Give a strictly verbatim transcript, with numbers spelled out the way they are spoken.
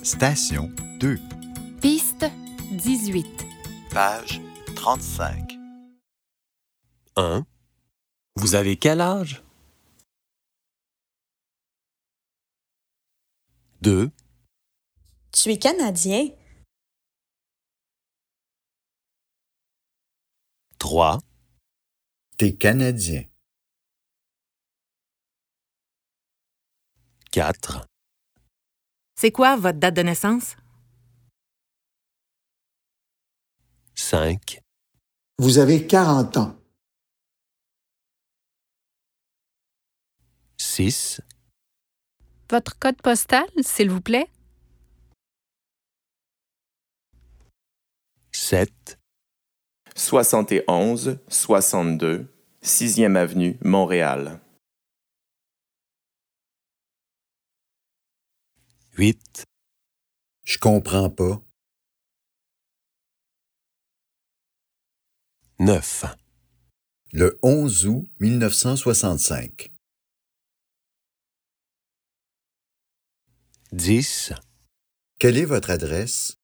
Station deux. Piste dix-huit. Page trente-cinq. un. Vous avez quel âge? deux. Tu es Canadien? trois. T'es Canadien. quatre. C'est quoi votre date de naissance? cinq. Vous avez quarante ans. six. Votre code postal, s'il vous plaît? sept. soixante et onze soixante-deux, sixième avenue, Montréal. huit. Je comprends pas. neuf. Le onze août mille neuf cent soixante-cinq. dix. Quelle est votre adresse?